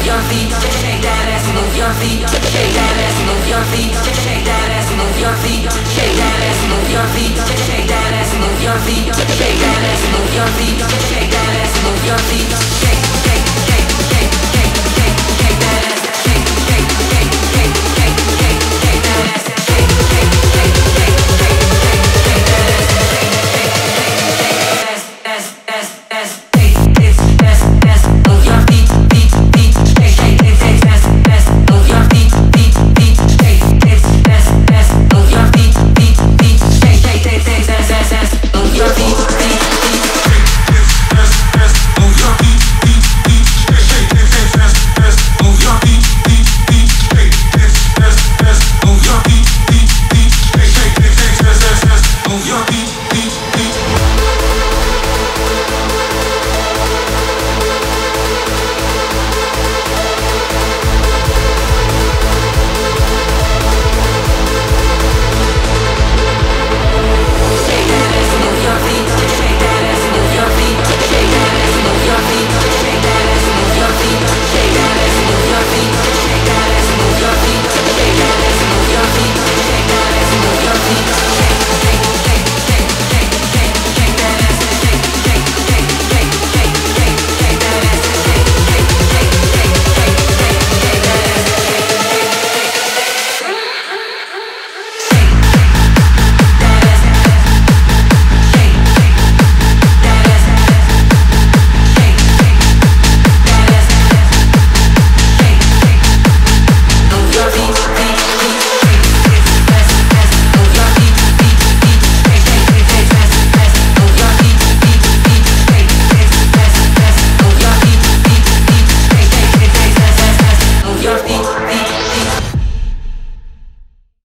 your feet, shake that ass, move your feet, shake that ass, move your feet, shake that ass, move your feet, shake that ass, move your feet, shake that ass, move your feet, shake that ass, move your feet, shake that ass, move your feet.